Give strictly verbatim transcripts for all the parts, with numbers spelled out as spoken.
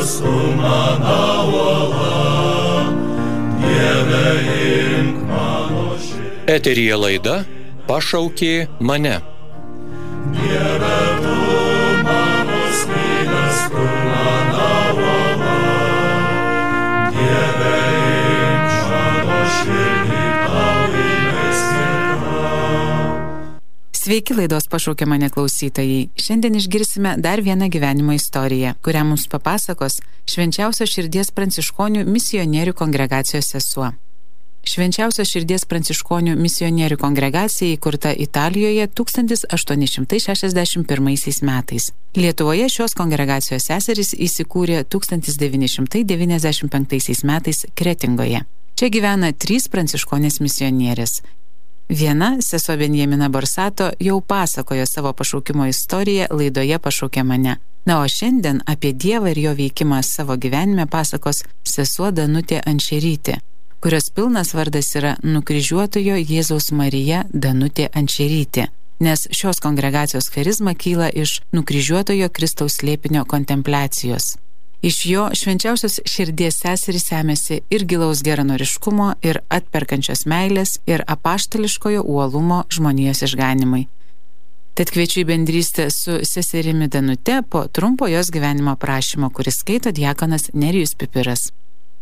tu mano uola, Dieve imk mano širdį. Eteryje laida Pašaukė mane. Dieve tu mano skydas, tu mano uola, Dieve imk mano širdį, tau įmeskirta. Sveiki laidos Pašaukė mane klausytojai. Šiandien išgirsime dar vieną gyvenimo istoriją, kurią mums papasakos Švenčiausios širdies pranciškonių misionierių kongregacijos sesuo. Švenčiausios širdies pranciškonių misionierių kongregacija įkurta Italijoje tūkstantis aštuoni šimtai šešiasdešimt pirmaisiais metais. Lietuvoje šios kongregacijos seserys įsikūrė tūkstantis devyni šimtai devyniasdešimt penktaisiais metais Kretingoje. Čia gyvena trys pranciškonės misionierės. Viena, sesuo Benjamina Borsato, jau pasakojo savo pašaukimo istoriją laidoje Pašaukė mane. Na, o šiandien apie Dievą ir jo veikimą savo gyvenime pasakos sesuo Danutė Ančerytė, kurios pilnas vardas yra Nukryžiuotojo Jėzaus Marija Danutė Ančerytė, nes šios kongregacijos charizma kyla iš Nukryžiuotojo Kristaus slėpinio kontempliacijos. Iš jo švenčiausios širdies seserys semėsi ir gilaus geranoriškumo, ir atperkančios meilės, ir apaštališkojo uolumo žmonijos išganimui. Tad kviečiu į bendrystę su seserimi Danute po trumpo jos gyvenimo aprašymo, kuris skaito diakonas Nerijus Pipiras.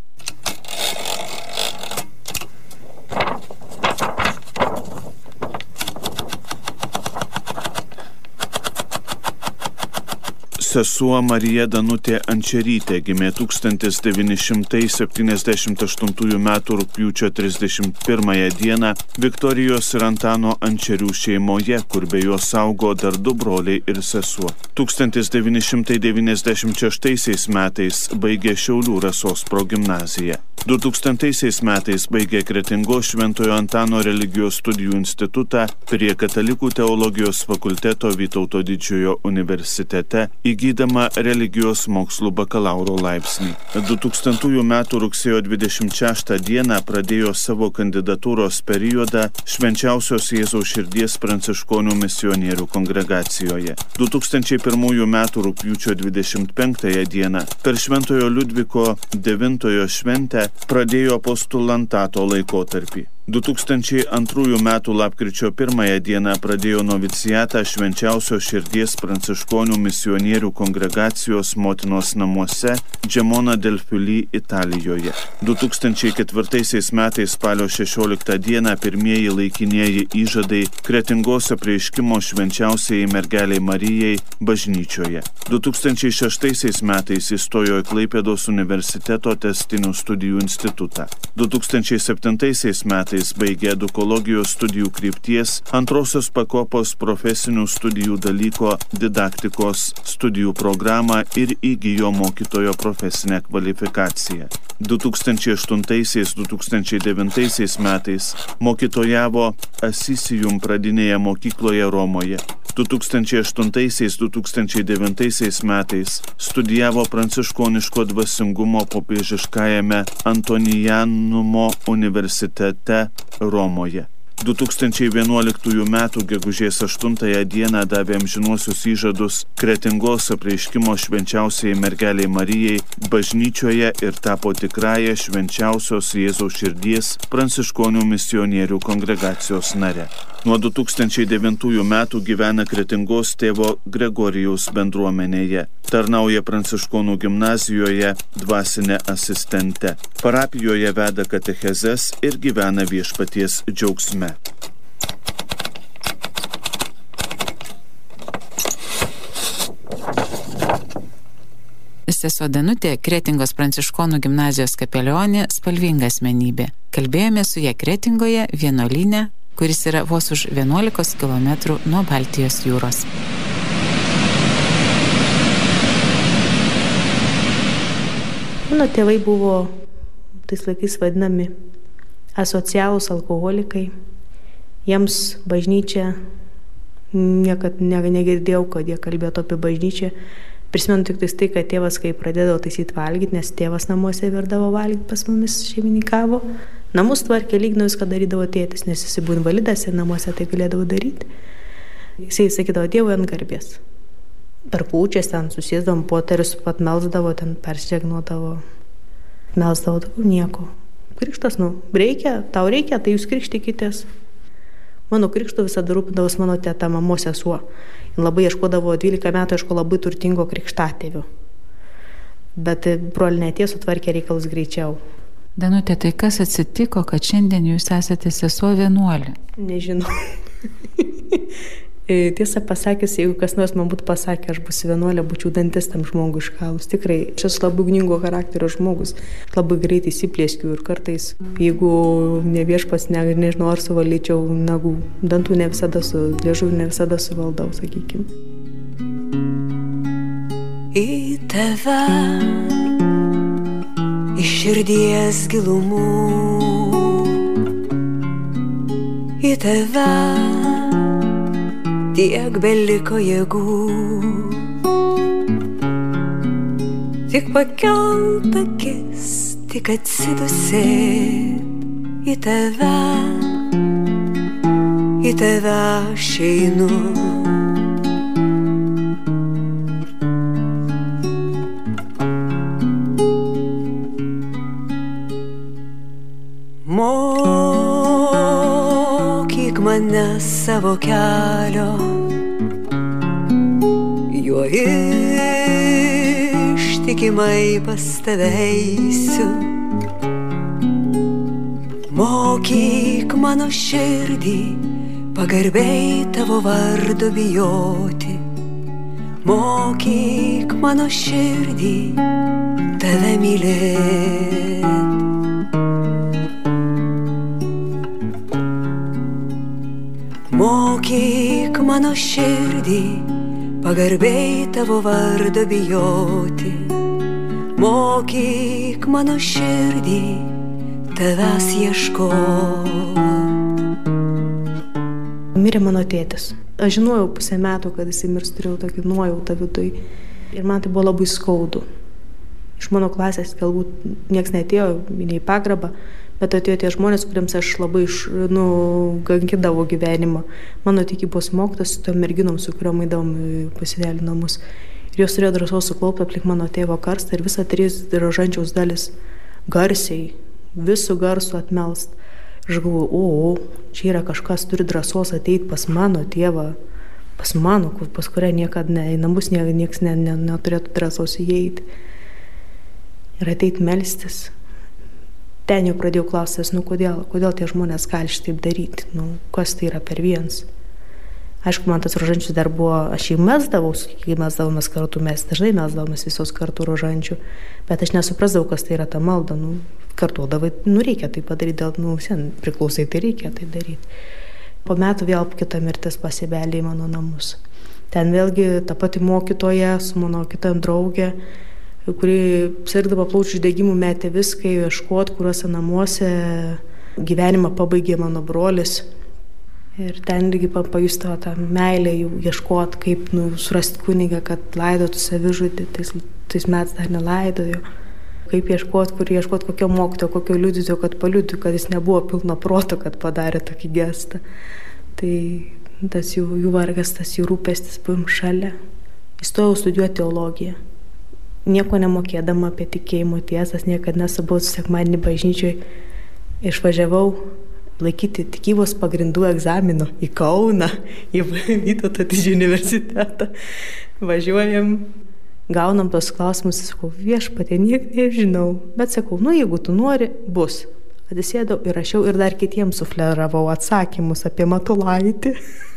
Sesuo Marija Danutė Ančerytė gimė tūkstantis devyni šimtai septyniasdešimt aštuntųjų metų rugpjūčio trisdešimt pirmąją dieną Viktorijos ir Antano Ančerių šeimoje, kur be jos augo dar du broliai ir sesuo. tūkstantis devyni šimtai devyniasdešimt šeštaisiais metais baigė Šiaulių Rasos progimnaziją. du tūkstantaisiais metais baigė Kretingos Šventojo Antano religijos studijų institutą prie Katalikų teologijos fakulteto Vytauto Didžiojo universitete, įgydama religijos mokslų bakalauro laipsnį. du tūkstantųjų metų rugsėjo dvidešimt šeštą dieną pradėjo savo kandidatūros periodą Švenčiausios Jėzaus širdies pranciškonių misionierių kongregacijoje. du tūkstančiai pirmųjų metų rugpjūčio dvidešimt penktąją dieną per Šventojo Liudviko devintojo šventę pradėjo postulantato laikotarpį. du tūkstančiai antrųjų metų lapkričio pirmąją dieną pradėjo novicijatą Švenčiausios širdies pranciškonių misionierių kongregacijos motinos namuose Gemona del Fiuli Italijoje. du tūkstančiai ketvirtaisiais metais spalio šešioliktą dieną pirmieji laikinieji įžadai Kretingos apreiškimo Švenčiausiai mergelei Marijai bažnyčioje. du tūkstančiai šeštaisiais metais įstojo į Klaipėdos universiteto tęstinių studijų institutą. du tūkstančiai septintaisiais metais baigė edukologijos studijų krypties antrosios pakopos profesinių studijų dalyko didaktikos studijų programą ir įgijo mokytojo profesinę kvalifikaciją. du tūkstančiai aštuntaisiais - du tūkstančiai devintaisiais metais mokytojavo Asisijum pradinėje mokykloje Romoje. du tūkstančiai aštuntaisiais - du tūkstančiai devintaisiais metais studijavo pranciškoniško dvasingumo popiežiškajame Antonijanumo universitete Romoje. du tūkstančiai vienuoliktųjų metų gegužės aštuntąją dieną davė amžinuosius įžadus Kretingos apreiškimo Švenčiausiai mergelei Marijai bažnyčioje ir tapo tikrąją Švenčiausios Jėzaus širdies pranciškonių misionierių kongregacijos nare. Nuo du tūkstančiai devintųjų metų gyvena Kretingos tėvo Gregorijaus bendruomenėje. Tarnauja pranciškonų gimnazijoje dvasinė asistente. Parapijoje veda katechezes ir gyvena viešpaties džiaugsme. Sesuo Danutė, Kretingos pranciškonų gimnazijos kapelionė, spalvinga asmenybė. Kalbėjome su ja Kretingoje vienuolyne, kuris yra vos už vienuolikos kilometrų nuo Baltijos jūros. Mano tėvai buvo tais laikais vadinami asocialūs alkoholikai. Jiems bažnyčia, niekad negirdėjau, kad jie kalbėtų apie bažnyčią. Prisimenu tik tai, kad tėvas, kai pradėdavo taisyti valgyti, nes tėvas namuose virdavo valgyti, pas mumis šeimininkavo. Namus tvarkė, lygno viską darydavo tėtis, nes jis buvo invalidas ir namuose tai galėdavo daryti. Jisai sakydavo Dievui ant garbės. per kūčias ten susėsdavom, poterius pat melsdavo, ten persižegnuodavo, melsdavo, daugiau nieko. Krikštas, nu, reikia, tau reikia, tai jūs krikštykitės. Mano krikšto visada rūpindavos mano teta, mamos sesuo. Jis labai ieškodavo, dvylika metų ieško labai turtingo krikštatėvių. Bet brolinėtie sutvarkė reikalus greičiau. Danutė, tai kas atsitiko, kad šiandien jūs esate sesuo vienuolė? Nežinau. Tiesą pasakęs, jeigu kas nors man būtų pasakę, aš būsiu vienuolė, būčiau dantis tam žmogui iškalus. Tikrai, aš esu labai ugningo charakterio žmogus, labai greitai įsiplėskiu ir kartais, jeigu ne viešpas, ne, nežinau, ar suvalyčiau nagų, dantų ne visada su liežuviu, ne visada suvaldau, sakykime. Į tave, iš širdies gilumų, į tave tiek beliko jėgų, tik pakelt akis, tik atsidusėt, į tave, į tave aš einu. Mokyk mane savo kelio, juo ištikimai pas tave eisiu. Mokyk mano širdį, pagarbiai tavo vardo bijoti. Mokyk mano širdį, tave mylėti. Mokyk mano širdį, pagarbiai tavo vardo bijoti. Mokyk mano širdį, tavęs ieškoti. Mirė mano tėtis. Aš žinojau pusę metų, kad jisai mirs, turėjau tokį nuojautą viduj. Ir man tai buvo labai skaudu. Iš mano klasės galbūt nieks neatėjo, nei pagrabą, bet atėjo tie žmonės, kuriems aš labai nu, gankidavo gyvenimą. Mano tikybos mokytas su tom merginom, su kuriuom eidavom pasidėlių namus. Ir jos turėjo drąsos suklaupti aplink mano tėvo karstą ir visą trys rožančiaus dalis garsiai, visų garsų atmelst. Aš galvoju, o, o, čia yra kažkas, turi drąsos ateiti pas mano tėvą, pas mano, pas kurią niekada ne, į namus nie, nieks ne, ne, neturėtų drąsos įeiti. Ir ateiti melstis. Ten jau pradėjau klaustis, nu kodėl, kodėl tie žmonės gali šitaip daryti, nu kas tai yra per viens. Aišku, man tas rožančius dar buvo, aš jį melsdavau, kai melsdavomės kartu, mes dažnai melsdavomės visos kartu rožančių, bet aš nesuprasdavau, kas tai yra ta malda, nu kartuodavai, nu reikia tai padaryti, dėl, nu visien priklausai, tai reikia tai daryti. Po metų vėl kita mirtis pasibelė į mano namus. Ten vėlgi ta pati mokytoja su mano kitam draugė, kuri sirgdavo plaučių uždegimų, metė viską, ieškot, kuriuose namuose gyvenimą pabaigė mano brolis. Ir ten irgi pajustavo tą meilę, jau ieškot, kaip nu, surasti kunigą, kad laidotų savižudį, tais, tais metais dar nelaidojo. Kaip ieškot, kur ieškot, kokio mokytojo, kokio liudytojo, kad paliudytų, kad jis nebuvo pilno proto, kad padarė tokį gestą. Tai tas jų, jų vargas, tas jų rūpestis buvom šalia. Įstojau studijuoti teologiją. Nieko nemokėdama apie tikėjimo tiesas, niekada nesubuvau sekmadienį bažnyčioj. Išvažiavau laikyti tikybos pagrindų egzamino į Kauną, į Vytauto didžiojo universitetą. Važiuojam, gaunam tos klausimus, sakau, viešpatie, niek nežinau. Bet sakau, nu jeigu tu nori, bus. Atsisėdau ir rašiau ir dar kitiems sufleravau atsakymus apie Matulaitį.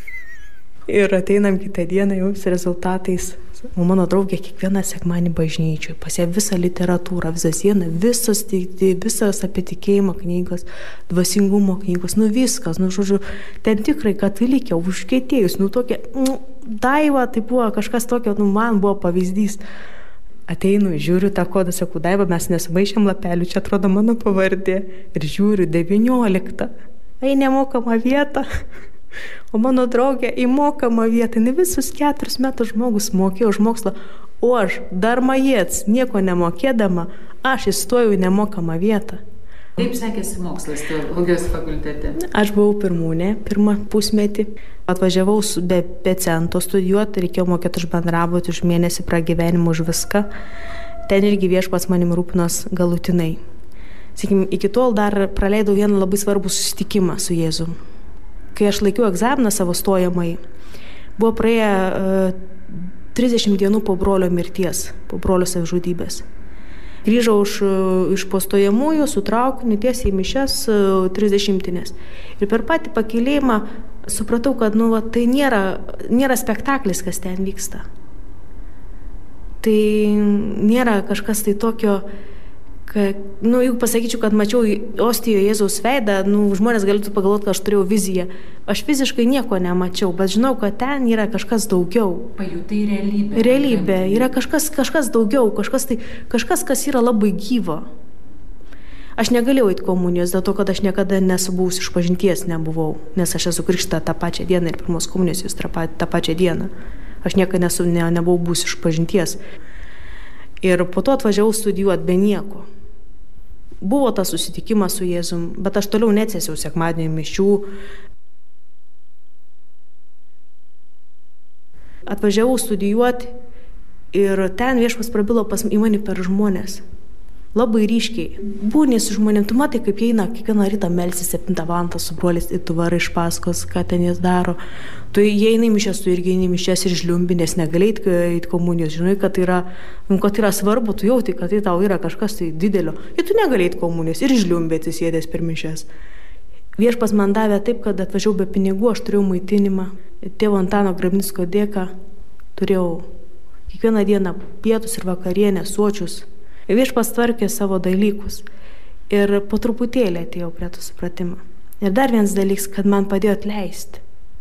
Ir ateinam kitą dieną jau su rezultatais. O mano draugė kiekvieną sekmanį bažnyčioj, pas ją visą literatūrą, visą sieną, visas, visas apie tikėjimo knygos, dvasingumo knygos, nu viskas, nu žodžiu, ten tikrai katalikė, užkietėjus, nu tokia, nu, Daiva, tai buvo kažkas tokio, nu man buvo pavyzdys. Ateinu, žiūriu tą kodą, sakau, Daiva, mes nesumaišėm lapelių, čia atrodo mano pavardė. Ir žiūriu, devynioliktą, ai nemokama vieta. O mano draugė į mokamą vietą, ne visus keturis metus žmogus mokėjo už mokslą, o aš dar majets, nieko nemokėdama, aš įstojau į nemokamą vietą. Kaip sekėsi mokslas teologijos fakultete? Aš buvau pirmūnė, pirmą pusmetį. Atvažiavau su be, be cento studijuoti, reikėjo mokėti už bendrabutį, už mėnesį pragyvenimą, už viską. Ten irgi Viešpats manim rūpinos galutinai. Sakykim, iki tol dar praleidau vieną labai svarbų susitikimą su Jėzum. Kai aš laikiau egzaminą savo stojamai, buvo praėję uh, trisdešimt dienų po brolio mirties, po brolio savižudybės. Grįžau iš, iš postojamųjų, su traukiniu tiesiai į mišias trisdešimtinės. Ir per patį pakilėjimą supratau, kad nu, va, tai nėra, nėra spektaklis, kas ten vyksta. Tai nėra kažkas tai tokio, kad, nu, jeigu pasakyčiau, kad mačiau ostijoje Jėzaus veidą, nu, žmonės galėtų pagalvoti, kad aš turėjau viziją. Aš fiziškai nieko nemačiau, bet žinau, kad ten yra kažkas daugiau. Pajutai realybę. Realybė. Yra kažkas, kažkas daugiau, kažkas, tai, kažkas, kas yra labai gyvo. Aš negalėjau eiti komunijos, dėl to, kad aš niekada nesu buvus išpažinties nebuvau, nes aš esu krikšta tą pačią dieną ir pirmos komunijos jūs tą pačią dieną. Aš niekada nesu, ne, nebuvau buvus išpažinties. Ir po to atvažiavau studijuoti be nieko. Buvo tas susitikimas su Jėzum, bet aš toliau neatsėsiau sekmadienio mišių. Atvažiavau studijuoti ir ten Viešpats prabilo pas į mane per žmonės. Labai ryškiai. Būni su žmonėm, tu matai, kaip jie eina kiekvieną rytą melsis septintą valandą su broliais ir tu varai iš paskos, ką ten jis daro. Tu jie eina į mišias, tu irgi eini į mišias ir žliumbi, nes negalėjai eiti komunijos. Žinai, kad yra, kad yra svarbu, tu jauti, kad tai tau yra kažkas tai didelio. Ir tu negalėjai eiti komunijos ir žliumbi atsisėdęs per mišias. Viešpas man davė taip, kad atvažiavau be pinigų, aš turėjau maitinimą. Tėvo Antano Grabnicko dėka turėjau kiekvieną dieną pietus ir vakarienę, sočius. Viešpas tvarkė savo dalykus ir po truputėlį atėjau prie to supratimo. Ir dar vienas dalykas, kad man padėjo atleisti.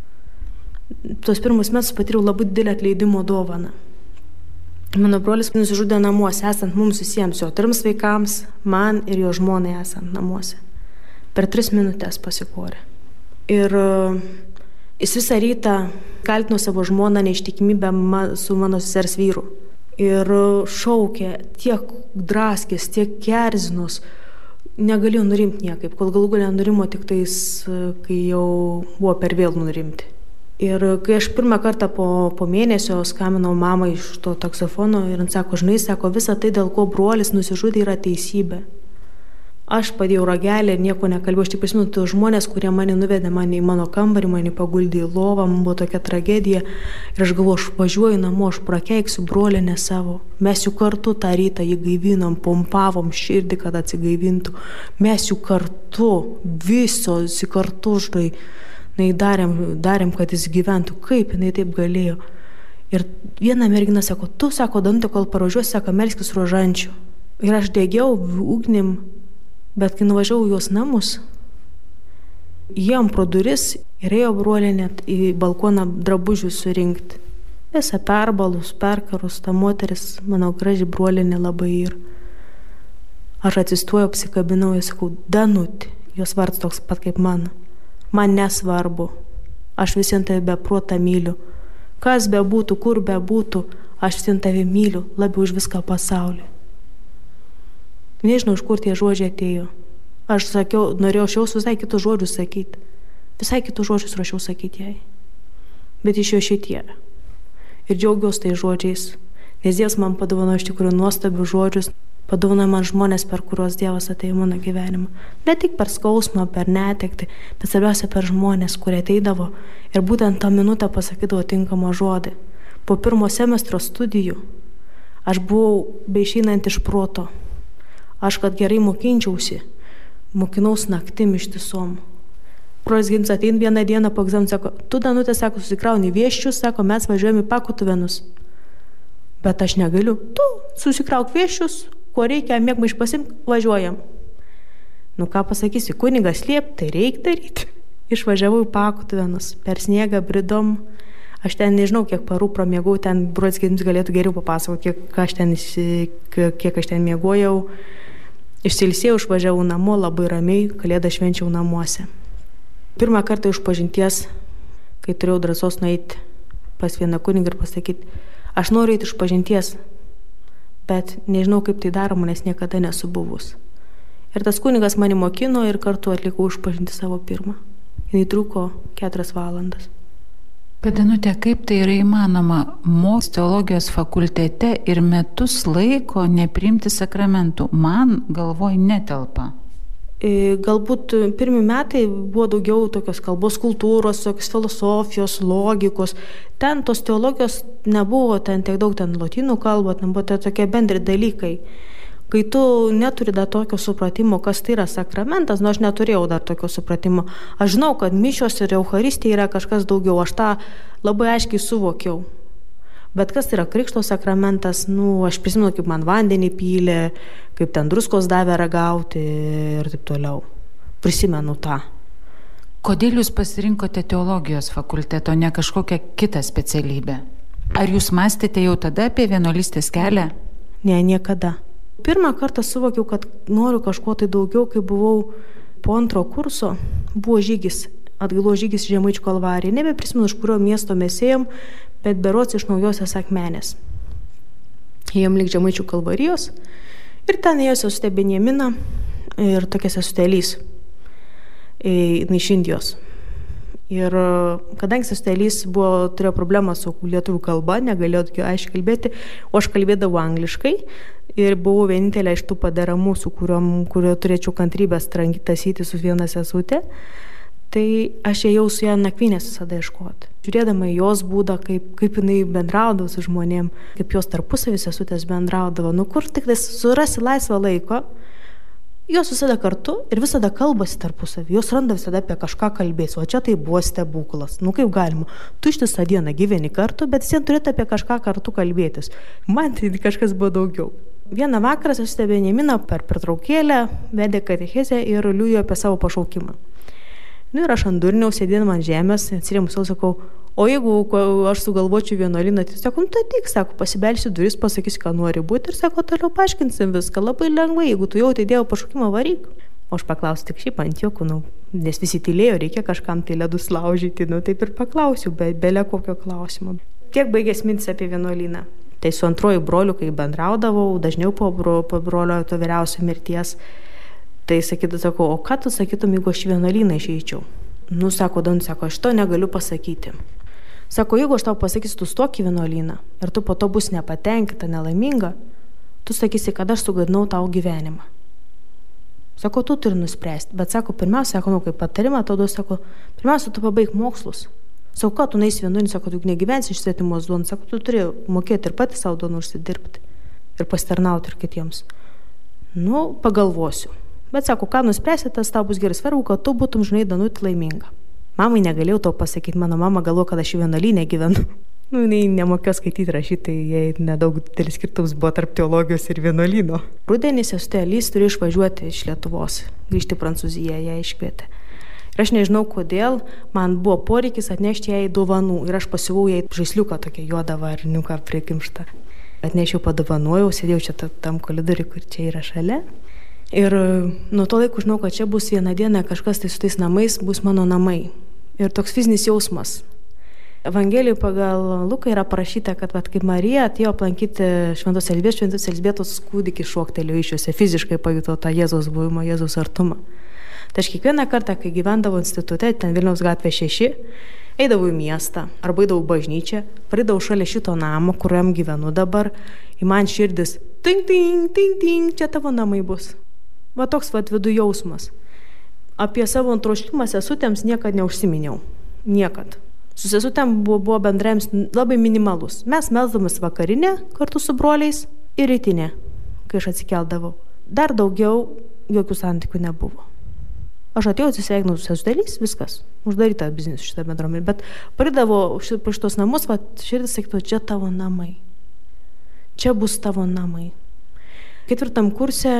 Tos pirmus metus patyriau labai didelę atleidimo dovaną. Mano brolis nusižudė namuose, esant mums visiems, jo trims vaikams, man ir jo žmonai esant namuose. Per tris minutės pasikorė. Ir jis visą rytą kaltino savo žmoną neištikimybę su mano sesers vyru. Ir šaukė, tiek draskės, tiek kerzinus, negalėjau nurimti niekaip, kol galų galę nurimo tik tais, kai jau buvo per vėl nurimti. Ir kai aš pirmą kartą po, po mėnesio skambinau mamai iš to taksofono ir jis sako, žinai, sako, visa tai, dėl ko brolis nusižudė, yra teisybė. Aš padėjau ragelį ir nieko nekalbėjau. Aš tik prisimenu tos žmonės, kurie mane nuvedė mane į mano kambarį, mane paguldė į lovą, man buvo tokia tragedija. Ir aš galvoju, aš važiuoju namo, aš prakeiksiu brolinę savo. Mes jų kartu tą rytą jį gaivinom, pompavom širdį, kad atsigaivintų. Mes jų kartu, visos kartu, žinai, darėm, darėm, kad jis gyventų. Kaip jinai taip galėjo? Ir viena mergina sako, tu, sako, Danutė, kol parvažiuosi, sako, melskis rožančių. Ir aš degiau ugnim. Bet kai nuvažiavau jos namus, jiem pro duris ir ėjo brolė net į balkoną drabužių surinkti. Visą perbalus, perkarus, ta moteris, mano graži brolinė labai ir. Aš atsistuoju, apsikabinau ir sakau, Danutė, jos vardas toks pat kaip mano. Man nesvarbu, aš visien tave beprotą myliu. Kas bebūtų, kur bebūtų, aš visien tave myliu, labiau už viską pasaulį. Nežinau, iš kur tie žodžiai atėjo. Aš sakiau, norėjau šiaus visai kitus žodžius sakyti. Visai kitus žodžius rašiau sakyti jai. Bet iš jo šitie. Ir džiaugiuosi tai žodžiais. Nes Dievas man padovanojo iš tikrųjų nuostabius žodžius. Padovanojo man žmonės, per kuriuos Dievas atėjo mano gyvenimą. Ne tik per skausmą, per netektį, bet svarbiausia per žmonės, kurie ateidavo ir būtent tą minutę pasakydavo tinkamą žodį. Po pirmo semestro studijų aš buvau beišeinant iš proto. Aš, kad gerai mokinčiausi, mokinaus naktim ištisom. Brolis Gims atein vieną dieną po egzaminų, sako, tu, Danutė, sako, susikrauni vieščius, sako, mes važiuojame į Pakutuvenus. Bet aš negaliu. Tu susikrauk vieščius, ko reikia, mėgmaiš pasimk, važiuojam. Nu ką pasakysi, kunigas liep, tai reikia daryti. Išvažiavau į Pakutuvenus, per sniegą bridom. Aš ten nežinau, kiek parų pramiegau, ten brolis Gims galėtų geriau papasakoti, kiek aš ten, kiek aš ten miegojau. Išsilsėjau, išvažiavau namo, labai ramiai, kalėdą švenčiau namuose. Pirmą kartą iš pažinties, kai turėjau drąsos nueiti pas vieną kunigą ir pasakyti, aš noriu eiti iš pažinties, bet nežinau, kaip tai daroma, nes niekada nesu buvus. Ir tas kunigas mane mokino ir kartu atlikau išpažinti savo pirmą. Jis truko keturias valandas. Bet Danute, kaip tai yra įmanoma mokslus teologijos fakultete ir metus laiko nepriimti sakramentų? Man galvoj netelpa. Galbūt pirmi metai buvo daugiau tokios kalbos kultūros, tokios filosofijos, logikos. Ten tos teologijos nebuvo, ten tiek daug, ten lotynų kalba, ten buvo tokie bendri dalykai. Kai tu neturi dar tokio supratimo, kas tai yra sakramentas, nu aš neturėjau dar tokio supratimo. Aš žinau, kad mišios ir Eucharistija yra kažkas daugiau, aš tą labai aiškiai suvokiau. Bet kas yra krikšto sakramentas, nu aš prisimenu, kaip man vandenį pylė, kaip ten druskos davė ragauti ir taip toliau. Prisimenu tą. Kodėl jūs pasirinkote teologijos fakulteto, ne kažkokią kitą specialybę? Ar jūs mąstėte jau tada apie vienuolystės kelią? Ne, niekada. Pirmą kartą suvokiau, kad noriu kažko tai daugiau, kai buvau po antro kurso, buvo žygis, atgailo žygis Žemaičių Kalvarija. Nebeprisimenu, iš kurio miesto mes ėjom, bet berods iš Naujosios Akmenės. Ėjom link Žemaičių Kalvarijos ir ten ėjo sesutė Benjamina ir tokia sesutė Elys iš Indijos. Ir kadangi sesutė Elys buvo, turėjo problemą su lietuvių kalba, negalėjo aiškiai kalbėti, o aš kalbėdavau angliškai ir buvau vienintelė iš tų padaramų, su kuriuom, kurio turėčiau kantrybės tasyti su viena sesutė, tai aš ėjau su ją nakvynės visada ieškoti. Žiūrėdama į jos būdą, kaip, kaip jinai bendraudavo su žmonėm, kaip jos tarpusavį sesutės bendraudavo, nu kur tik tai surasi laisvą laiko, jos visada kartu ir visada kalbasi tarpusavį, jos randa visada apie kažką kalbėsi, o čia tai buvo stebuklas. Nu kaip galima, tu ištisą dieną gyveni kartu, bet vis vien turėtų apie kažką kartu kalbėtis. Man tai kažkas buvo daugiau. Vieną vakarą sesutė Benjamina per pertraukėlę vedė katechezę ir liudijo apie savo pašaukimą. Nu ir aš ant durniaus sėdėdama ant žemės, atsirėmus sau sakau, o jeigu aš sugalvočiau vienuolyną, tai sako, nu tai tik, sako, pasibelsiu duris, pasakysiu, ką nori būti ir sako, toliau paaiškinsim viską labai lengvai, jeigu tu jau tai dėjau pašaukimą, varyk. O aš paklausiu tik šiaip ant juokų, nu, nes visi tylėjo, reikia kažkam tai ledus laužyti, nu taip ir paklausiu, be belė kokio klausimo. Tiek baigės mintis apie vienuolyną. Tai su antruoju broliu, kai bendraudavau, dažniau po, bro, po brolio to vyriausio mirties, tai sakytų, sako, o ką tu sakytum, jeigu aš vienuolyną išeičiau? Nu, sako, Don, sako, aš to negaliu pasakyti. Sako, jeigu aš tau pasakysiu, tu stok į vienuolyną ir tu po to bus nepatenkinta, nelaiminga, tu sakysi, kad aš sugadinau tau gyvenimą. Sako, tu turi nuspręsti, bet sako, pirmiausia, sako, nu, kaip patarimą, tau duos, sako, pirmiausia, tu pabaig mokslus. Sako, ką tu neisi vienuolyną, sako, tu negyvensi iš svetimos duonos, sako, tu turi mokėti ir pati savo duoną užsidirbti ir pasitarnauti ir kitiems. Nu, pagalvosiu. Bet sako, ką nuspręsi, tas tau bus gerai, svarbu, kad tu būtum, žinai, Danutė, laiminga. Mamai negalėjau to pasakyti, mano mama galvo, kad aš vienuolyne gyvenu. Nu, jinai nemokėjo skaityti, rašyti, tai jai nedaug didelis skirtumas buvo tarp teologijos ir vienuolyno. Rudenį sesutė Elys turėjo išvažiuoti iš Lietuvos, grįžti į Prancūziją, ją iškvietė. Ir aš nežinau, kodėl man buvo poreikis atnešti jai dovanų ir aš pasiuvau jai žaisliuką tokią juodą varniuką prikimštą. Atnešiau, padovanojau, sėdėjau čia tam koridoriui, kur čia yra šalia. Ir nuo to laiko žinau, kad čia bus vieną dieną kažkas tai su tais namais, bus mano namai. Ir toks fizinis jausmas. Evangelijai pagal Luką yra parašyta, kad vat, kaip Marija atėjo aplankyti Šventos Elzbietos, Šventos Elzbietos kūdikį šoktelėjo išjuose, fiziškai pajuto tą Jėzaus buvimą, Jėzaus artumą. Tai aš kiekvieną kartą, kai gyvendavau institute, ten Vilniaus gatvė šeši, eidavau į miestą, arba eidavau bažnyčią, praeidavau šalia šito namo, kuriam gyvenu dabar, į man širdis, ting, ting, ting, ting, čia tavo namai bus. Va toks vat vidų jausmas. Apie savo troškimą sesutėms niekad neužsiminiau. Niekad. Su sesutėm buvo, buvo bendravimas labai minimalus. Mes melsdavomės vakarinę kartu su broliais ir rytinę, kai aš atsikeldavau. Dar daugiau jokių santykių nebuvo. Aš atėjau atsisveikinau su sesutėliais, viskas. Uždaryta biznis šitą bendruomenę. Bet pridavo pro šitos namus, va širdis sakytų, čia tavo namai. Čia bus tavo namai. Ketvirtam kurse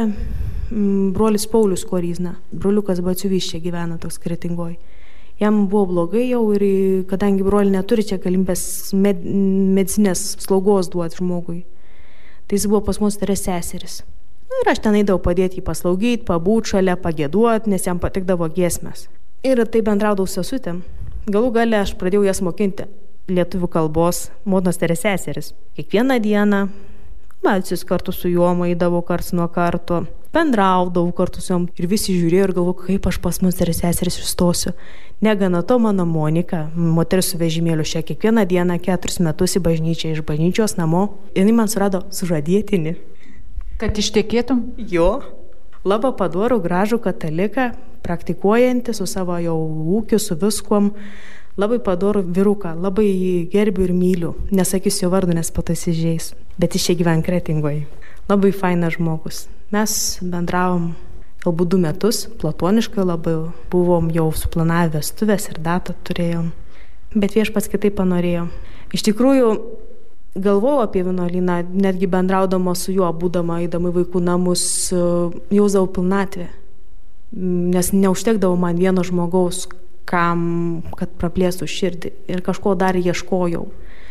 m, brolis Paulius Koryzna, broliukas Batsiuvys čia gyvena toks Kretingoj. Jam buvo blogai jau ir kadangi broliai neturi čia galimybės med, medicinės slaugos duoti žmogui, tai jis buvo pas mus tarės seseris. Nu, ir aš ten eidavau padėti jį paslaugyti, pabūti šalia, pagėduoti, nes jam patikdavo giesmės. Ir tai bendraudavau sesutėm. Galų gale aš pradėjau jas mokinti lietuvių kalbos, motinos tarės seseris. Kiekvieną dieną melsis kartu su juo, eidavau karts nuo karto. bendraudavau kartu su jom ir visi žiūrėjo ir galvoju, kaip aš pas moteris seseris įstosiu. Negana to, mano Monika, moteris su vežimėliu, šią kiekvieną dieną keturis metus į bažnyčią, iš bažnyčios namo, jinai man surado sužadėtinį. Kad ištekėtum? Jo, labai padorų, gražų kataliką, praktikuojantį su savo jau ūkiu, su viskuom. Labai padorų vyruką, labai jį gerbiu ir myliu. Nesakysiu jo vardu, nes patasižeis. Bet jis čia gyvena Kretingoje. Labai fainas žmogus. Mes bendravom galbūt du metus, platoniškai labai. Buvom jau suplanavę vestuvės ir datą turėjom. Bet Viešpats kitaip panorėjo. Iš tikrųjų, galvojau apie vienuolyną, netgi bendraudama su juo, būdama, eidama į vaikų namus, jausdavau pilnatvę. Nes neužtekdavo man vieno žmogaus, kam, kad praplėstų širdį. Ir kažko dar ieškojau.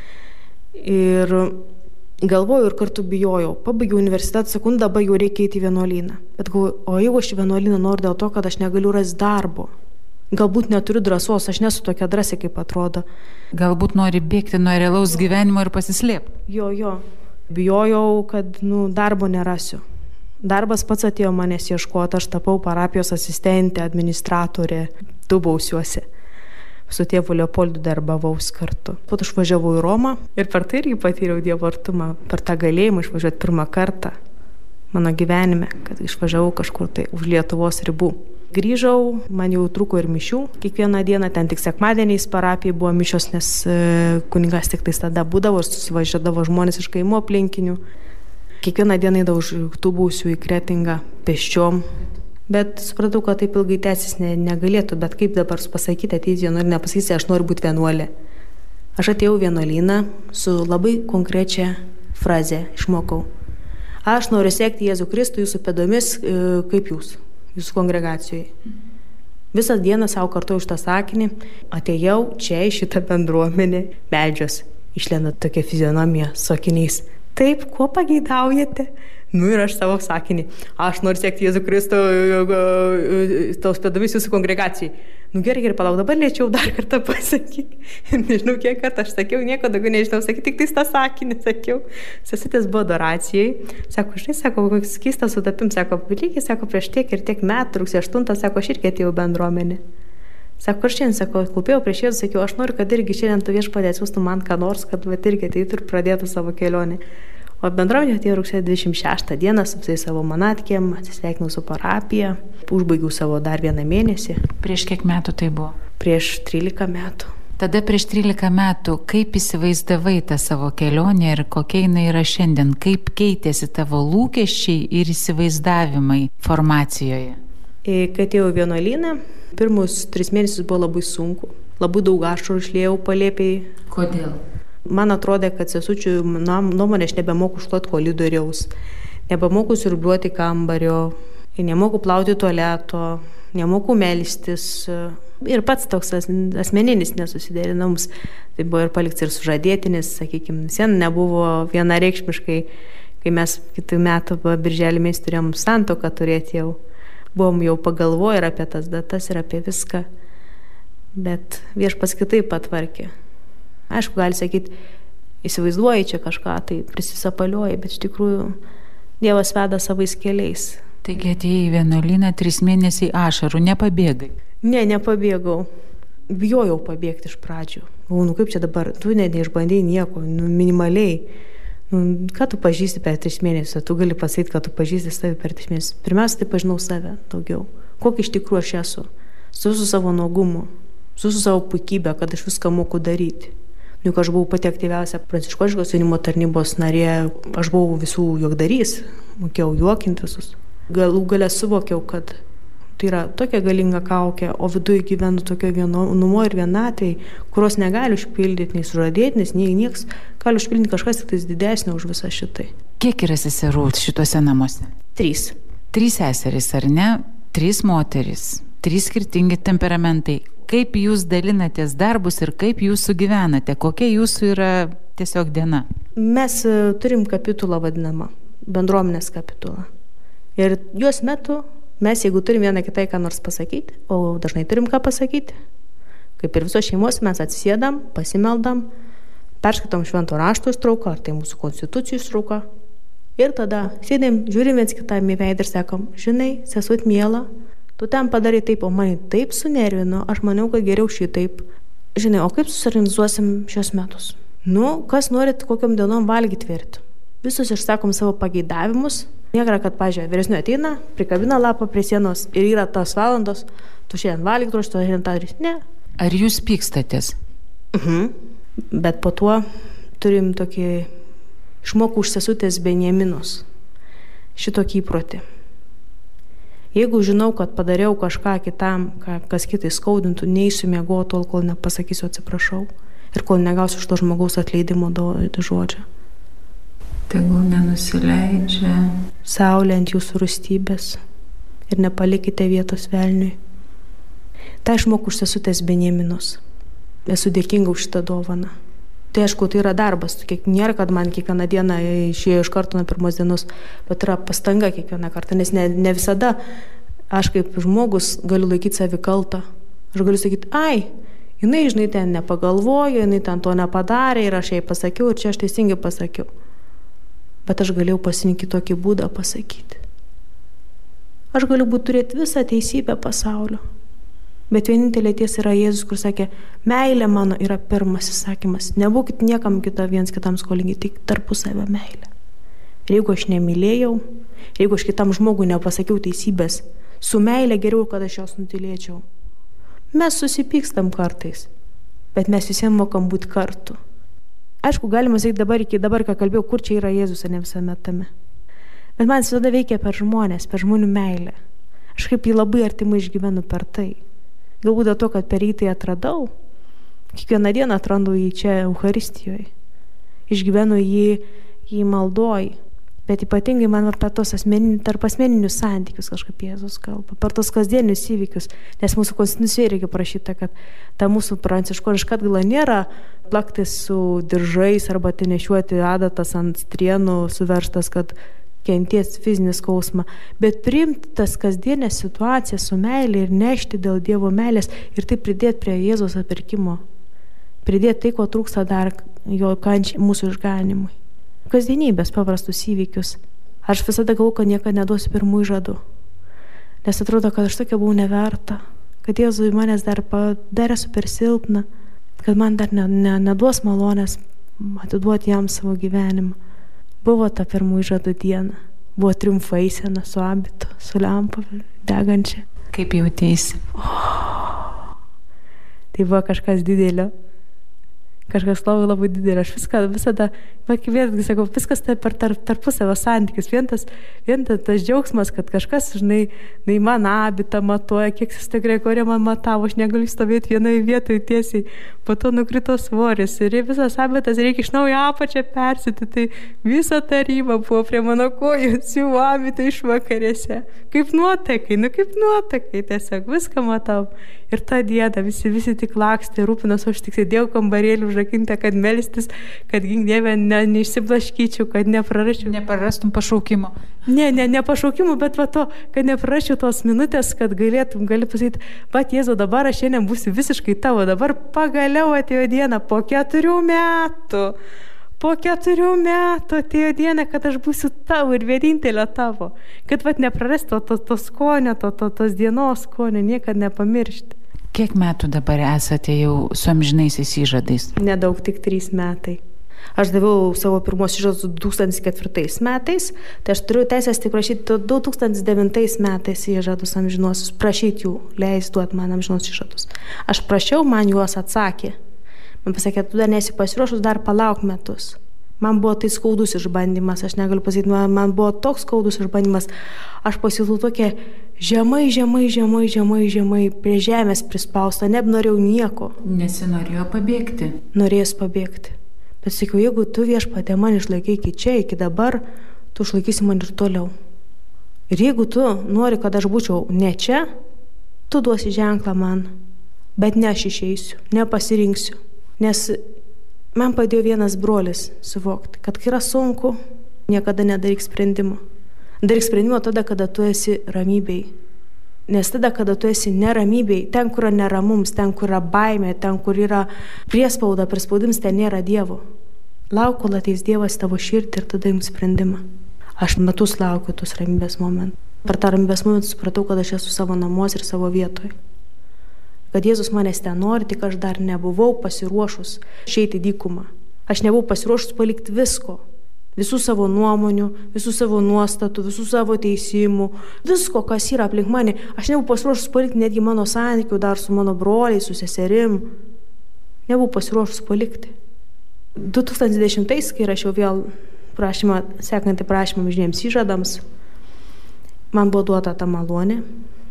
Ir galvojau ir kartu bijojau. Pabaigiau universitetą, sakau, dabar jau reikia eiti į vienuolyną. Bet galvoju, o jeigu aš į vienuolyną noriu dėl to, kad aš negaliu rasti darbo. Galbūt neturiu drąsos, aš nesu tokia drąsi, kaip atrodo. Galbūt nori bėgti nuo realaus gyvenimo ir pasislėpti. Jo, jo. Bijojau, kad nu, darbo nerasiu. Darbas pats atėjo manęs ieškoti, aš tapau parapijos asistentė, administratorė, Dubausiuose. Su tėvu Leopoldu darbavaus kartu. Po to išvažiavau į Romą ir per tai irgi patyriau Dievo artumą, per tą galėjimą išvažiuoti pirmą kartą mano gyvenime, kad išvažiavau kažkur tai už Lietuvos ribų. Grįžau, man jau trūko ir mišių. Kiekvieną dieną ten tik sekmadieniais parapijai buvo mišios, nes kunigas tik tais tada būdavo ir susivažiuodavo žmonės iš kaimų aplinkinių. Kiekvieną dieną eidavau už Dubausių į Kretingą pėsčiom. Bet supratau, kad taip ilgai tęsis ne, negalėtų, bet kaip dabar pasakyti, ateiti vienuolyną, pasakyti, aš noriu būti vienuolė. Aš atėjau vienuolyną su labai konkrečia fraze, išmokau. Aš noriu sekti Jėzų Kristų jūsų pėdomis, kaip jūs, jūsų kongregacijoje. Visą dieną savo kartuoju šitą sakinį, atėjau čia į šitą bendruomenę, meldžios, išlenda tokia fizionomija su akiniais. Taip, kuo pageidaujate? Nu ir aš savo sakinį. Aš noriu sekti Jėzų Kristų tos pėdomis jūsų kongregacijai. Nu gerai, gerai, palauk, dabar lėčiau dar kartą pasakyk. Nežinau, kiek kartą aš sakiau, nieko daugiau nežinau sakyti, tik tais tą sakinį sakiau. Sesutės buvo adoracijai. Sako, žinai, sako, koks keistas sutapim, sako, lygiai, sako, prieš tiek ir tiek metų, rugsėjo aštuntą, sako, aš irgi atėjau bendruomenį. Sako, aš šiandien, sako, klūpėjau prieš Jėzų, sakiau, aš noriu, kad irgi šiandien tu Viešpatie atsiųstų man ką nors, kad vat irgi ateitų ir pradėtų savo kelionę. O bendruomenė atėjo rugsėjo dvidešimt šeštą dieną su visais savo manatkėm, atsisveikinau su parapija, užbaigiau savo dar vieną mėnesį. Prieš kiek metų tai buvo? Prieš trylika metų. Tada prieš trylika metų, kaip įsivaizdavai tą savo kelionę ir kokia jinai yra šiandien, kaip keitėsi tavo lūkesčiai ir įsivaizdavimai formacijoje? Kai atėjau į vienuolyną, pirmus tris mėnesius buvo labai sunku, labai daug ašarų išliejau palėpiai. Kodėl? Man atrodė, kad sesučių nuomonė aš nebemoku šluoti koridoriaus, nebemoku siurbliuoti kambario, nemoku plauti tualeto, nemoku melstis. Ir pats toks asmeninis nesusiderinamus. Tai buvo ir palikti ir sužadėtinis, sakykime, sen nebuvo vienareikšmiškai, kai mes kitų metų birželį mes turėjom santuoką turėti jau. Buvom jau pagalvoję ir apie tas datas ir apie viską. Bet Viešpats kitaip patvarkė. Aišku, gali sakyti, įsivaizduoji čia kažką, tai prisisapalioji, bet iš tikrųjų Dievas veda savais keliais. Taigi atėjai į vienuolyną, trys mėnesiai ašarų, nepabėgai? Ne, nepabėgau. Bijojau pabėgti iš pradžių. O, nu kaip čia dabar, tu ne, neišbandėjai nieko, nu, minimaliai. Nu, ką tu pažįsti per tris mėnesius, tu gali pasakyti, kad tu pažįsti save per tris mėnesius. Pirmiausia, tai pažinau save daugiau. Kokį iš tikrųjų aš esu. Su su savo nuogumu, su su savo puikybė, kad aš viską moku daryti. Juk aš buvau pati aktyviausia pranciškoniškos jaunimo tarnybos narė, aš buvau visų juokdarys, mokėjau juokinti visus. Galų gale suvokiau, kad tai yra tokia galinga kaukė, o viduje gyvenu tokio vienumo ir vienatvėj, kurios negali užpildyti nei sužadėtinis, nei nieks, gali užpildyti kažkas tik didesnio už visą šitai. Kiek yra seserų šituose namuose? Trys. Trys seserys, ar ne? Trys moterys, trys skirtingi temperamentai. Kaip jūs dalinatės darbus ir kaip jūs sugyvenate? Kokia jūsų yra tiesiog diena? Mes turim kapitulą vadinamą, bendruomenės kapitulą. Ir jos metu mes, jeigu turim vieną kitai ką nors pasakyti, o dažnai turim ką pasakyti, kaip ir visos šeimos, mes atsisėdam, pasimeldam, perskaitom švento rašto ištrauką, ar tai mūsų konstitucijų ištrauką Ir tada sėdėm, žiūrim viens kitam į veidą ir sakom, žinai, sesut miela, tu ten padarai taip, o mane taip sunervino, aš maniau, kad geriau šitaip. Žinai, o kaip susiorganizuosim šios metus? Nu, kas norit kokiam dienom valgyti verti? Visus išsakom savo pageidavimus. Niekada, kad, pažiūrėjau, vyresnių ateina, prikabina lapą prie sienos ir yra tos valandos, tu šiandien valgyk, tu šiandien tą darys. Ne. Ar jūs pykstatės? Mhm. Bet po tuo turim tokį išmokų už sesutės Benjaminus. Šitokį įprotį. Jeigu žinau, kad padariau kažką kitam, kas kitai skaudintų, neįsiu miegoti tol, kol nepasakysiu atsiprašau ir kol negausiu iš to žmogaus atleidimo do, do žodžio. Tegul nenusileidžia saulė ant jūsų rūstybės ir nepalikite vietos velniui. Tai išmokau už sesutės Benjaminus. Esu dėkinga už šitą dovaną. Tai aišku, tai yra darbas. Kiek nėra, kad man kiekvieną dieną išėjo iš karto nuo pirmos dienos, bet yra pastanga kiekvieną kartą, nes ne, ne visada aš kaip žmogus galiu laikyti savi kaltą. Aš galiu sakyti, ai, jinai, žinai, ten nepagalvojo, jinai ten to nepadarė ir aš jai pasakiau ir čia aš teisingai pasakiau. Bet aš galėjau pasirinkti tokį būdą pasakyti. Aš galiu būti turėti visą teisybę pasaulio. Bet vienintelė tiesa yra Jėzus, kur sakė, meilė mano yra pirmasis sakymas. Nebūkit niekam kita viens kitam skolingi, tik tarpusavio meilė. Ir jeigu aš nemylėjau, jeigu aš kitam žmogui nepasakiau teisybės, su meilė geriau, kad aš jos nutilėčiau. Mes susipykstam kartais, bet mes visiems mokam būti kartu. Aišku, galima sakyti dabar, iki dabar, ką kalbėjau, kur čia yra Jėzus, o ne visame tame. Bet man visada veikia per žmonės, per žmonių meilę. Aš kaip jį labai artimai išgyvenu per tai. Galbūt dėl to, kad per jį tai atradau. Kiekvieną dieną atrandu jį čia Eucharistijoje. Išgyvenu jį, jį maldoj. Bet ypatingai man per tos asmeninius, tarp asmeninius santykius kažkaip Jėzus kalba. Per tos kasdienius įvykius. Nes mūsų konstitucijoje reikia prašyta, kad ta mūsų pranciškoniška atgaila nėra plaktis su diržais arba tai nešiuoti adatas ant strienų suverštas, kad kenties fizinį skausmą, bet priimti tas kasdienės situacijas su meilė ir nešti dėl Dievo meilės ir tai pridėti prie Jėzaus atpirkimo. Pridėti tai, ko trūksta dar jo kančiai mūsų išganimui. Kasdienybės paprastus įvykius. Aš visada galvoju, kad niekada neduosiu pirmųjų žadų. Nes atrodo, kad aš tokia buvau neverta, kad Jėzui manęs dar, dar esu per silpna, kad man dar ne, ne, neduos malonės atiduoti jam savo gyvenimą. Buvo ta pirmųjų žadų diena. Buvo triumfo eisena su abitu, su lempa degančia. Kaip jauteisi? Oh, tai buvo kažkas didelio. Kažkas labai labai didelio. Aš viską visada, vėlgi sakau, viskas per tarp, tarpusavio santykius. Vien tas, vien tas džiaugsmas, kad kažkas, žinai, nei man abitą matuoja, kiek jis tikrai, kurie man matavo, aš negaliu stovėti vienoje vietoje tiesiai. Po to nukrito svoris ir visas abitas reikia iš naujo apačią persiti. Tai visa taryba buvo prie mano kojų, siūvo abitą iš vakarėse. Kaip nuotakai, nu kaip nuotakai, tiesiog viską matau. Ir tą dieną visi, visi tik lakstė, rūpinos, aš tik sėdėjau kambarėlį užrakinta, kad melstis, kad gink Dieve ne, neišsiblaškyčiau, kad neprarasčiau. Neprarastum pašaukimo. Ne, ne, ne pašaukimo, bet va to, kad neprarasčiau tos minutės, kad galėtum, gali pasakyti, pat Jėzau, dabar aš šiandien būsiu visiškai tavo, dabar pagaliau atėjo diena, po keturių metų. Po keturių metų atėjo diena, kad aš būsiu tavo ir vienintelė tavo. Kad vat neprarasti to, to, to skonio, to, to, tos dienos skonio, niekad nepamiršti. Kiek metų dabar esate jau su amžinaisiais įžadais? Nedaug, tik trys metai. Aš daviau savo pirmos įžadus du tūkstančiai ketvirtais metais, tai aš turiu teisės tik prašyti du tūkstančiai devintais metais įžadus amžinosius, prašyti jų, leis duoti man amžinos įžadus. Aš prašiau, man juos atsakė. Man pasakė, tu dar nesi pasiruošus, dar palauk metus. Man buvo tai skaudus išbandymas, aš negaliu pasakyti, man, man buvo toks skaudus išbandymas. Aš pasijutau tokia žemai, žemai, žemai, žemai, žemai, prie žemės prispausta, nebenorėjau nieko. Nesinorėjo pabėgti. Norėjęs pabėgti. Bet sakiau, jeigu tu Viešpatie man išlaikai iki čia, iki dabar, tu išlaikysi man ir toliau. Ir jeigu tu nori, kad aš būčiau ne čia, tu duosi ženklą man. Bet ne aš išeisiu, nepasirinksiu. Nes man padėjo vienas brolis suvokti, kad kai yra sunku, niekada nedaryk sprendimo. Daryk sprendimo tada, kada tu esi ramybėj. Nes tada, kada tu esi neramybėj, ten, kur yra neramums, ten, kur yra baimė, ten, kur yra priespauda, prispaudims, ten nėra Dievo. Lauk, kol ateis Dievas tavo širdį ir tada jums sprendimą. Aš metus laukiu tos ramybės momentų. Per tą ramybės momentą supratau, kad aš esu savo namuose ir savo vietoje. Kad Jėzus manęs ten nori, tik aš dar nebuvau pasiruošus išeiti į dykumą. Aš nebuvau pasiruošus palikti visko. Visų savo nuomonių, visų savo nuostatų, visų savo teisimų, visko, kas yra aplink mane. Aš nebuvau pasiruošus palikti netgi mano santykių dar su mano broliais, su seserim. Nebuvau pasiruošus palikti. du tūkstančiai dvidešimtais, kai rašiau vėl prašymą, sekantį prašymą amžinėms įžadams, man buvo duota ta malonė.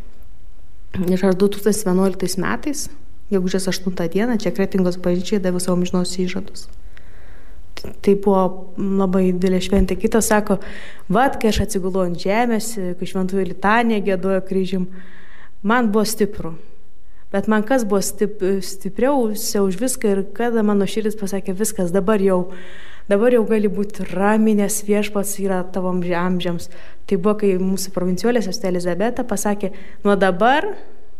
Ir aš du tūkstančiai vienuoliktais metais, gegužės aštuntą dieną, čia Kretingos bažnyčiai daviau savo amžinos įžadus. Tai buvo labai didelė šventė. Kitas sako, vat, kai aš atsigulau ant žemės, kai šventųjų litanija giedojo kryžium, man buvo stipru. Bet man kas buvo stip, stipriausia už viską ir kada mano širdis pasakė, viskas, dabar jau, dabar jau gali būti rami, nes viešpats yra tavo amžiams. Tai buvo, kai mūsų provinciolė sestė Elizabeta pasakė, nuo dabar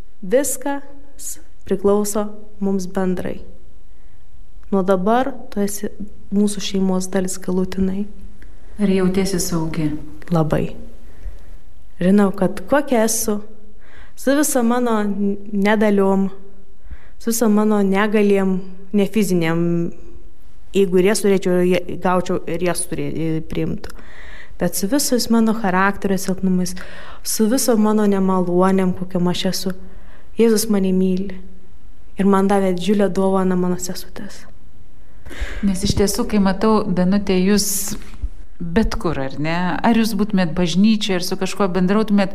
viskas priklauso mums bendrai. Nuo dabar tu esi mūsų šeimos dalis galutinai. Ar jautiesi saugi? Labai. Žinau, kad kokia esu, su viso mano nedaliom, su viso mano negaliem, ne fiziniam, jeigu ir jas turėčiau, gaučiau ir jas priimtų. Bet su visos mano charakterio silpnumais, su viso mano nemalonėm, kokiam aš esu, Jėzus mane myli. Ir man davė didžiulę dovaną mano sesutės. Nes iš tiesų, kai matau, Danutė, jūs bet kur, ar ne? Ar jūs būtumėt bažnyčioje ir su kažkuo bendrautumėt,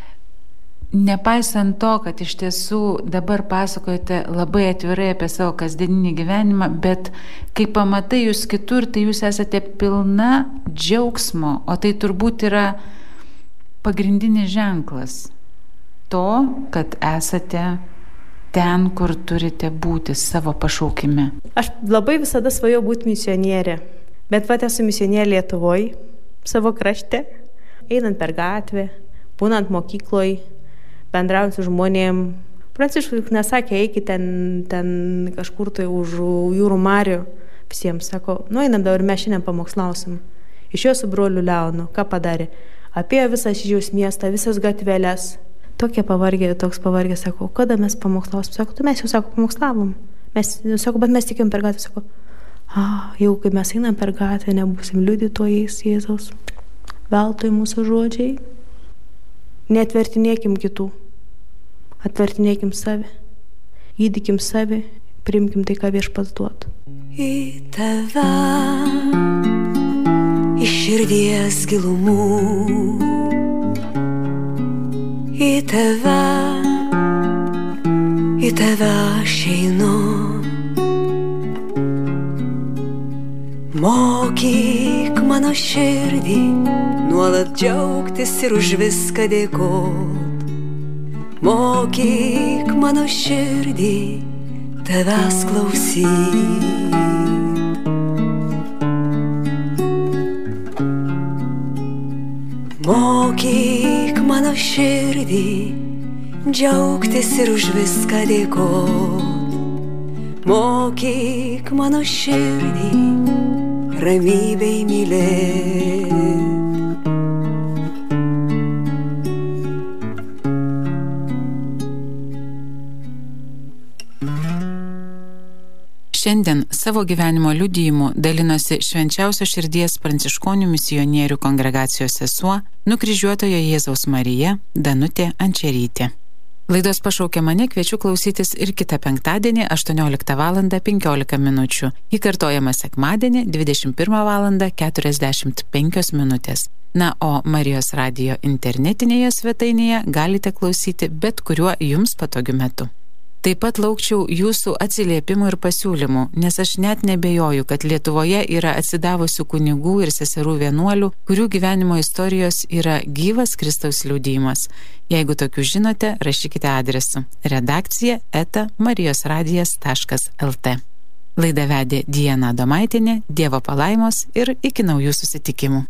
nepaisant to, kad iš tiesų dabar pasakojate labai atvirai apie savo kasdieninį gyvenimą, bet kai pamatai jūs kitur, tai jūs esate pilna džiaugsmo, o tai turbūt yra pagrindinis ženklas to, kad esate ten, kur turite būti savo pašaukime. Aš labai visada svajojau būti misionierė, bet vat esu misionierė Lietuvoje, savo krašte, einant per gatvę, būnant mokykloje, bendraujant su žmonėm. Pranciškus nesakė, eikit ten, ten kažkur tai už jūrų marių. Visiems sako, nu einam dabar mes šiandien pamokslausim. Išėjo su broliu Leonu, ką padarė? Apėjo visą Šyžiaus miestą, visas gatveles. Tokie pavargė, toks pavargė, sako, kada mes pamokslausim? Sako, tu mes jau, sako, pamokslavom. Mes, sako, bet mes tikėjom per gatvę. Sako, a, jau kai mes einam per gatvę, nebūsim liudytojais Jėzaus. Veltui mūsų žodžiai. Neatvertinėkim kitų, atvertinėkim save, gydykim save, priimkim tai, ką viešpats duotų. Į tave, iš širdies gilumų, į tave, į tave aš einu. Mokyk mano širdį, nuolat džiaugtis ir už viską dėkot. Mokyk mano širdį, tavęs klausyt. Mokyk mano širdį, džiaugtis ir už viską dėkot. Mokyk mano širdį, ramybei mylėt. Šiandien savo gyvenimo liudijimu dalinosi Švenčiausios širdies pranciškonių misionierių kongregacijos sesuo, nukryžiuotojo Jėzaus Marija Danutė Ančerytė. Laidos Pašaukė mane kviečiu klausytis ir kitą penktadienį aštuonioliktą valandą penkiolika minučių. Ji kartojama sekmadienį dvidešimt pirmą valandą keturiasdešimt penkios minutės. Na, o Marijos radijo internetinėje svetainėje galite klausyti bet kuriuo jums patogiu metu. Taip pat laukčiau jūsų atsiliepimų ir pasiūlymų, nes aš net nebejoju, kad Lietuvoje yra atsidavusių kunigų ir seserų vienuolių, kurių gyvenimo istorijos yra gyvas Kristaus liudijimas. Jeigu tokių žinote, rašykite adresu redakcija eta marijosradijas taškas lt. Laidą vedė Diana Adomaitinė, Dievo palaimos ir iki naujų susitikimų.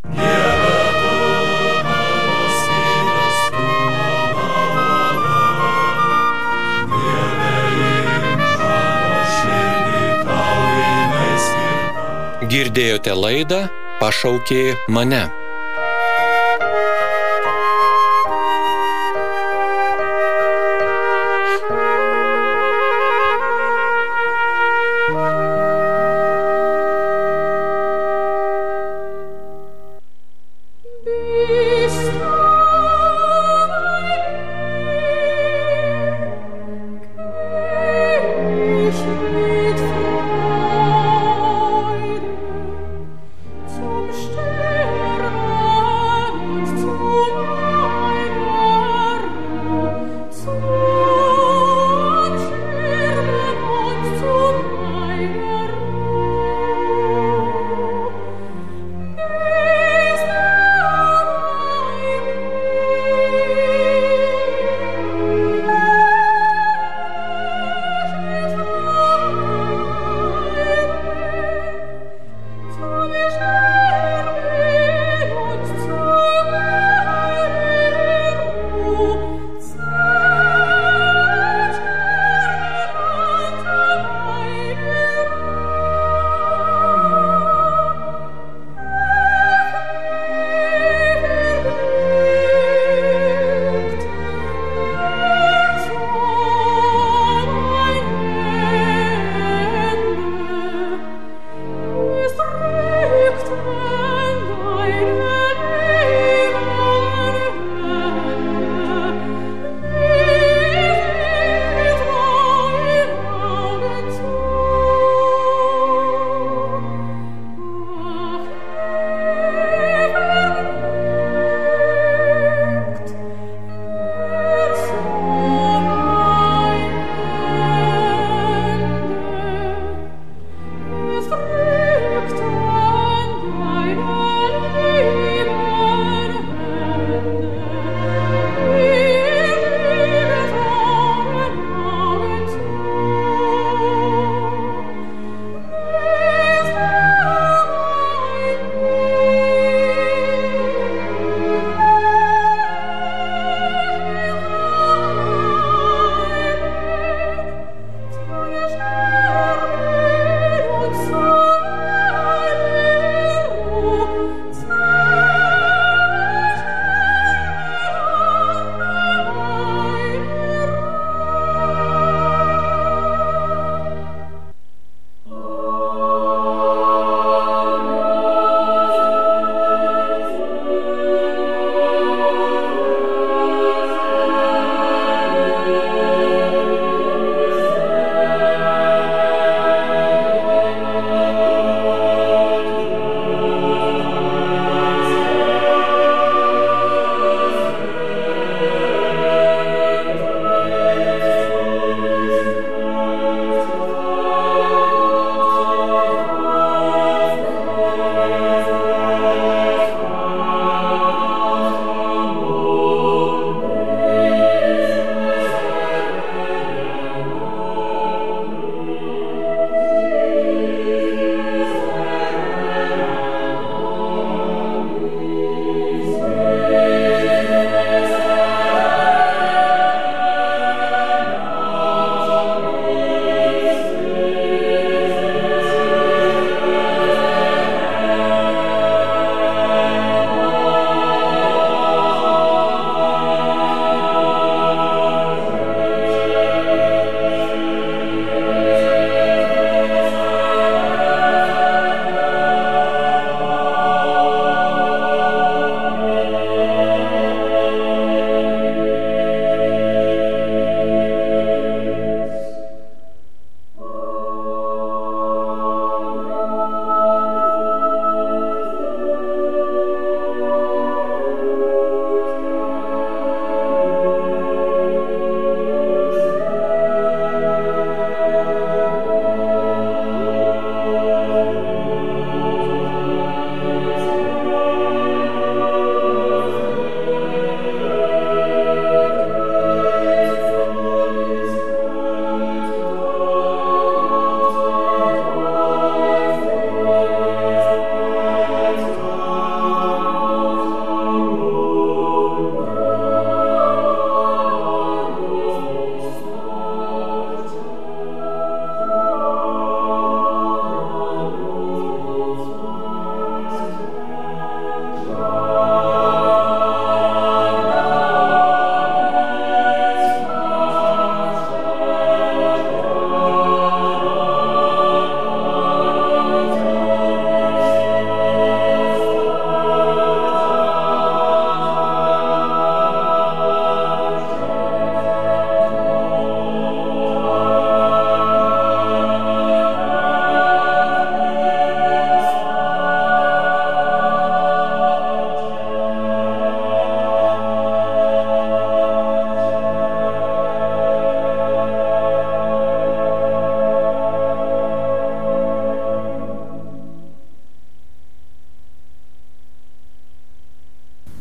Girdėjote laidą Pašaukė mane.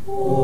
O